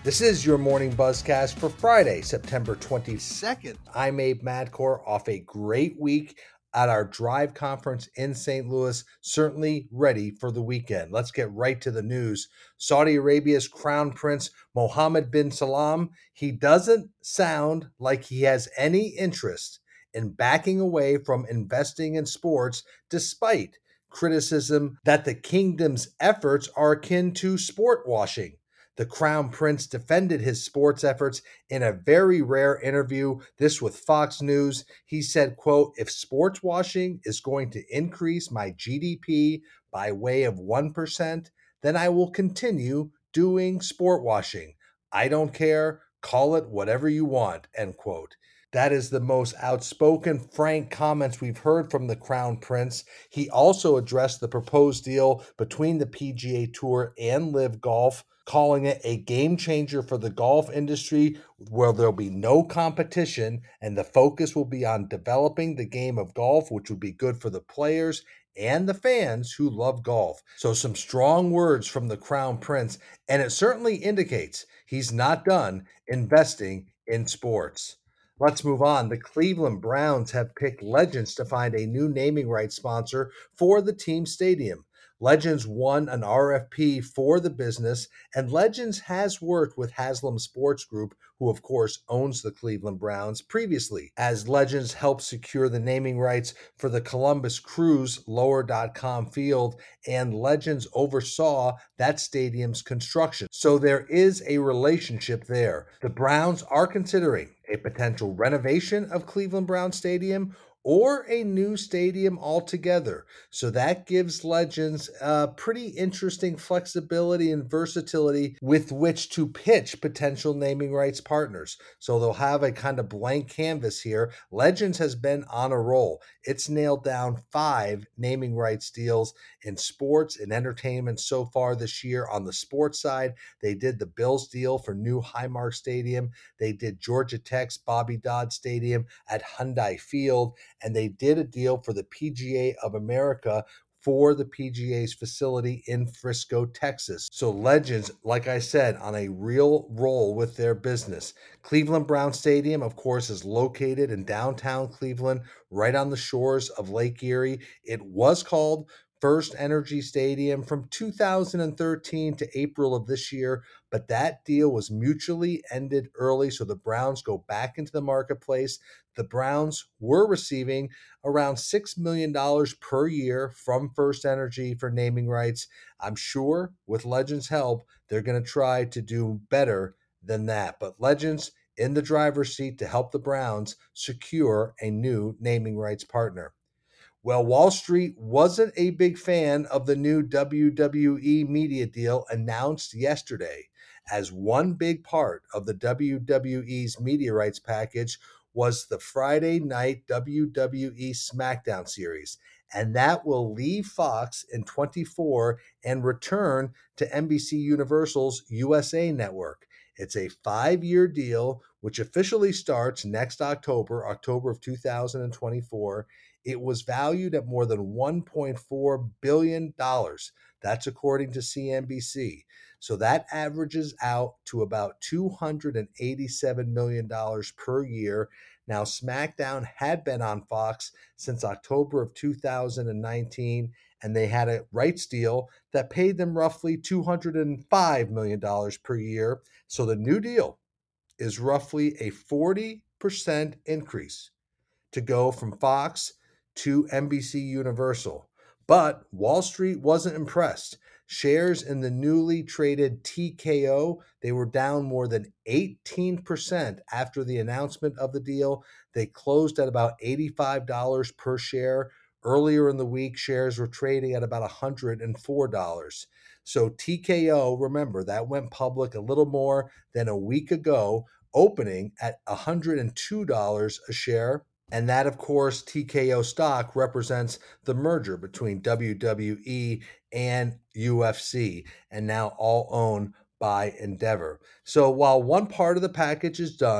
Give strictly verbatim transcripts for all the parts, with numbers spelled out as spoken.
This is your morning buzzcast for Friday, September twenty-second. I'm Abe Madcore off a great week at our Drive conference in Saint Louis, certainly ready for the weekend. Let's get right to the news. Saudi Arabia's Crown Prince Mohammed bin Salman, he doesn't sound like he has any interest in backing away from investing in sports despite criticism that the kingdom's efforts are akin to sport washing. The Crown Prince defended his sports efforts in a very rare interview, this with Fox News. He said, quote, "If sports washing is going to increase my G D P by way of one percent, then I will continue doing sport washing. I don't care. Call it whatever you want," end quote. That is the most outspoken, frank comments we've heard from the Crown Prince. He also addressed the proposed deal between the P G A Tour and LIV Golf, calling it a game changer for the golf industry where there'll be no competition and the focus will be on developing the game of golf, which would be good for the players and the fans who love golf. So some strong words from the Crown Prince, and it certainly indicates he's not done investing in sports. Let's move on. The Cleveland Browns have picked Legends to find a new naming rights sponsor for the team stadium. Legends won an R F P for the business, and Legends has worked with Haslam Sports Group, who of course owns the Cleveland Browns, previously, as Legends helped secure the naming rights for the Columbus Crews lower dot com field, and Legends oversaw that stadium's construction. So there is a relationship there. The Browns are considering a potential renovation of Cleveland Brown Stadium or a new stadium altogether. So that gives Legends uh, pretty interesting flexibility and versatility with which to pitch potential naming rights partners. So they'll have a kind of blank canvas here. Legends has been on a roll. It's nailed down five naming rights deals in sports and entertainment so far this year. On the sports side, they did the Bills deal for new Highmark Stadium. They did Georgia Tech's Bobby Dodd Stadium at Hyundai Field. And they did a deal for the P G A of America for the P G A's facility in Frisco, Texas. So Legends, like I said, on a real roll with their business. Cleveland Brown Stadium, of course, is located in downtown Cleveland, right on the shores of Lake Erie. It was called First Energy Stadium from two thousand thirteen to April of this year, but that deal was mutually ended early, so the Browns go back into the marketplace. The Browns were receiving around six million dollars per year from First Energy for naming rights. I'm sure with Legends' help, they're going to try to do better than that. But Legends in the driver's seat to help the Browns secure a new naming rights partner. Well, Wall Street wasn't a big fan of the new W W E media deal announced yesterday, as one big part of the W W E's media rights package was the Friday night W W E SmackDown series, and that will leave Fox in twenty-four and return to N B C Universal's U S A network. It's a five-year deal, which officially starts next October, October of two thousand twenty-four. It was valued at more than one point four billion dollars. That's according to C N B C. So that averages out to about two hundred eighty-seven million dollars per year. Now, SmackDown had been on Fox since October of two thousand nineteen, and they had a rights deal that paid them roughly two hundred five million dollars per year. So the new deal is roughly a forty percent increase to go from Fox to N B C Universal. But Wall Street wasn't impressed. Shares in the newly traded T K O, they were down more than eighteen percent after the announcement of the deal. They closed at about eighty-five dollars per share. Earlier in the week, shares were trading at about one hundred four dollars. So T K O, remember, that went public a little more than a week ago, opening at one hundred two dollars a share. And that, of course, T K O stock represents the merger between W W E and U F C, and now all owned by Endeavor. So while one part of the package is done,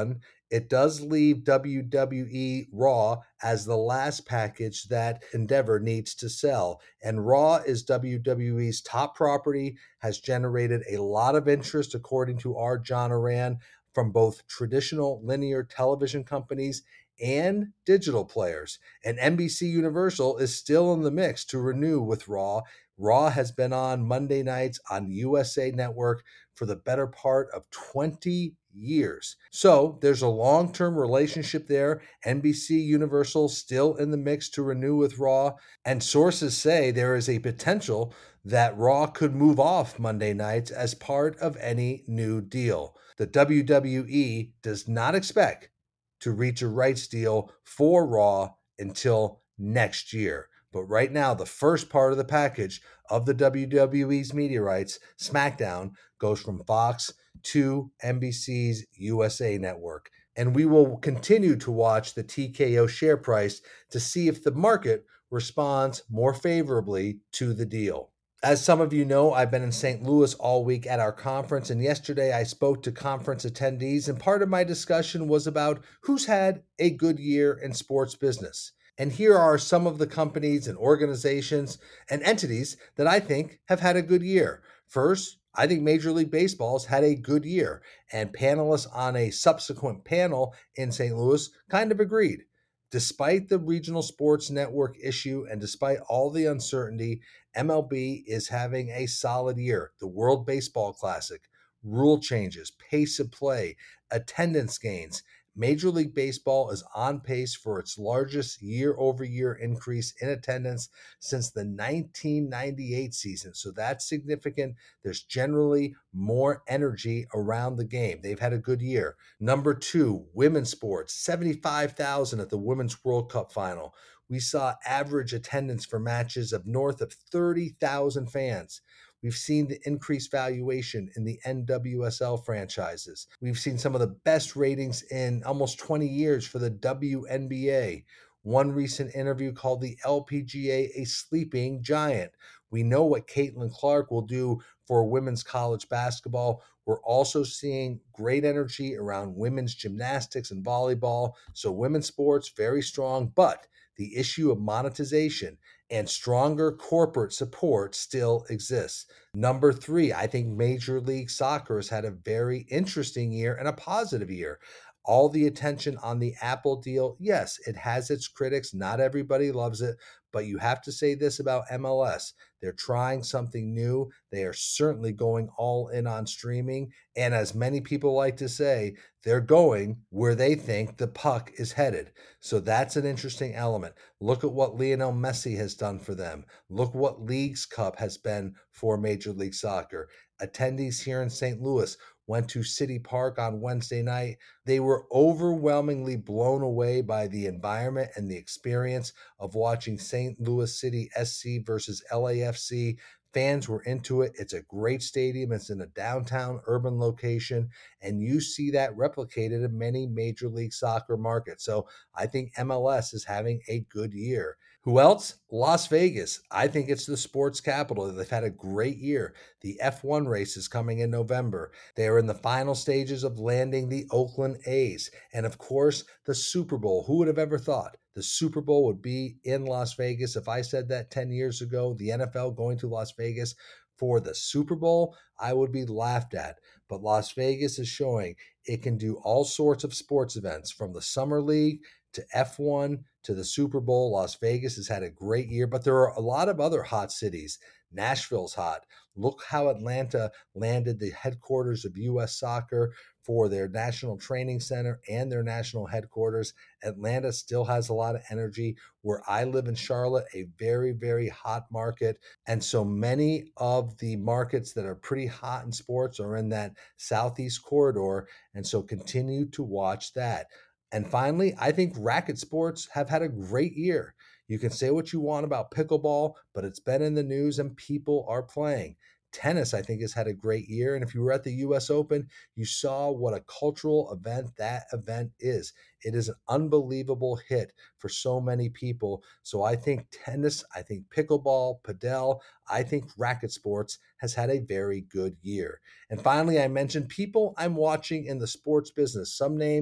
It does leave W W E Raw as the last package that Endeavor needs to sell. And Raw is W W E's top property, has generated a lot of interest, according to our John Oran, from both traditional linear television companies and digital players. And N B C Universal is still in the mix to renew with Raw. Raw has been on Monday nights on U S A Network for the better part of twenty years. So there's a long-term relationship there. N B C Universal still in the mix to renew with Raw. And sources say there is a potential that Raw could move off Monday nights as part of any new deal. The W W E does not expect to reach a rights deal for Raw until next year. But right now, the first part of the package of the W W E's media rights, SmackDown, goes from Fox to N B C's U S A Network. And we will continue to watch the T K O share price to see if the market responds more favorably to the deal. As some of you know, I've been in Saint Louis all week at our conference, and yesterday I spoke to conference attendees, and part of my discussion was about who's had a good year in sports business. And here are some of the companies and organizations and entities that I think have had a good year. First, I think Major League Baseball's had a good year, and panelists on a subsequent panel in Saint Louis kind of agreed. Despite the regional sports network issue and despite all the uncertainty, M L B is having a solid year. The World Baseball Classic, rule changes, pace of play, attendance gains. Major League Baseball is on pace for its largest year-over-year increase in attendance since the nineteen ninety-eight season. So that's significant. There's generally more energy around the game. They've had a good year. Number two, women's sports, seventy-five thousand at the Women's World Cup final. We saw average attendance for matches of north of thirty thousand fans. We've seen the increased valuation in the N W S L franchises. We've seen some of the best ratings in almost twenty years for the W N B A. One recent interview called the L P G A a sleeping giant. We know what Caitlin Clark will do for women's college basketball. We're also seeing great energy around women's gymnastics and volleyball. So women's sports, very strong, but the issue of monetization and stronger corporate support still exists. Number three, I think Major League Soccer has had a very interesting year and a positive year. All the attention on the Apple deal, yes, it has its critics. Not everybody loves it, but you have to say this about M L S. They're trying something new. They are certainly going all in on streaming. And as many people like to say, they're going where they think the puck is headed. So that's an interesting element. Look at what Lionel Messi has done for them. Look what Leagues Cup has been for Major League Soccer. Attendees here in Saint Louis went to City Park on Wednesday night. They were overwhelmingly blown away by the environment and the experience of watching Saint Louis City S C versus L A F C. Fans were into it. It's a great stadium. It's in a downtown urban location, and you see that replicated in many Major League Soccer markets. So I think M L S is having a good year. Who else? Las Vegas. I think it's the sports capital. They've had a great year. The F one race is coming in November. They are in the final stages of landing the Oakland A's. And of course, the Super Bowl. Who would have ever thought the Super Bowl would be in Las Vegas? If I said that ten years ago, the N F L going to Las Vegas for the Super Bowl, I would be laughed at. But Las Vegas is showing it can do all sorts of sports events, from the Summer League to F one to the Super Bowl. Las Vegas has had a great year, but there are a lot of other hot cities. Nashville's hot. Look how Atlanta landed the headquarters of U S Soccer for their national training center and their national headquarters. Atlanta still has a lot of energy. Where I live in Charlotte, a very, very hot market. And so many of the markets that are pretty hot in sports are in that southeast corridor. And so continue to watch that. And finally, I think racket sports have had a great year. You can say what you want about pickleball, but it's been in the news and people are playing. Tennis, I think, has had a great year. And if you were at the U S Open, you saw what a cultural event that event is. It is an unbelievable hit for so many people. So I think tennis, I think pickleball, padel, I think racket sports has had a very good year. And finally, I mentioned people I'm watching in the sports business. Some names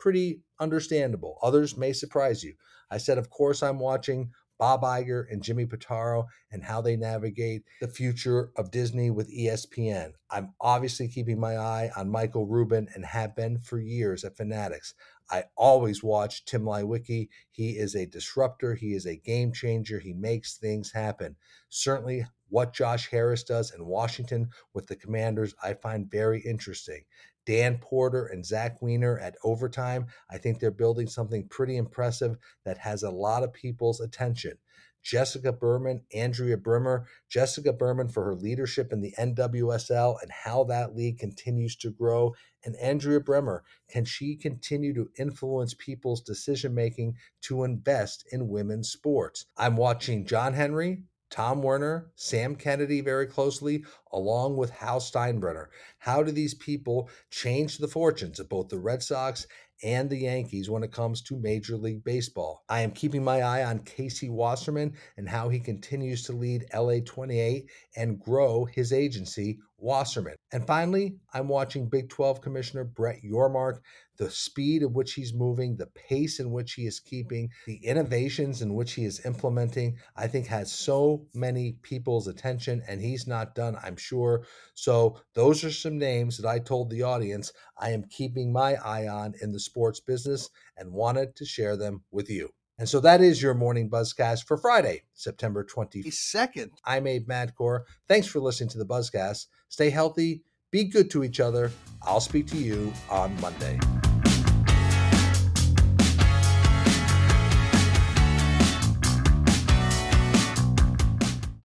pretty understandable. Others may surprise you. I said, of course, I'm watching Bob Iger and Jimmy Pitaro and how they navigate the future of Disney with E S P N. I'm obviously keeping my eye on Michael Rubin and have been for years at Fanatics. I always watch Tim Leiweke. He is a disruptor. He is a game changer. He makes things happen. Certainly what Josh Harris does in Washington with the Commanders, I find very interesting. Dan Porter and Zach Weiner at Overtime, I think they're building something pretty impressive that has a lot of people's attention. Jessica Berman, Andrea Brimmer, Jessica Berman for her leadership in the N W S L and how that league continues to grow. And Andrea Brimmer, can she continue to influence people's decision-making to invest in women's sports? I'm watching John Henry, Tom Werner, Sam Kennedy very closely, along with Hal Steinbrenner. How do these people change the fortunes of both the Red Sox and the Yankees when it comes to Major League Baseball? I am keeping my eye on Casey Wasserman and how he continues to lead L A twenty-eight and grow his agency, Wasserman. And finally, I'm watching Big twelve Commissioner Brett Yormark, the speed at which he's moving, the pace in which he is keeping, the innovations in which he is implementing, I think has so many people's attention, and he's not done, I'm sure. So those are some names that I told the audience I am keeping my eye on in the sports business and wanted to share them with you. And so that is your morning Buzzcast for Friday, September twenty-second. I'm Abe Madkour. Thanks for listening to the Buzzcast. Stay healthy, be good to each other. I'll speak to you on Monday.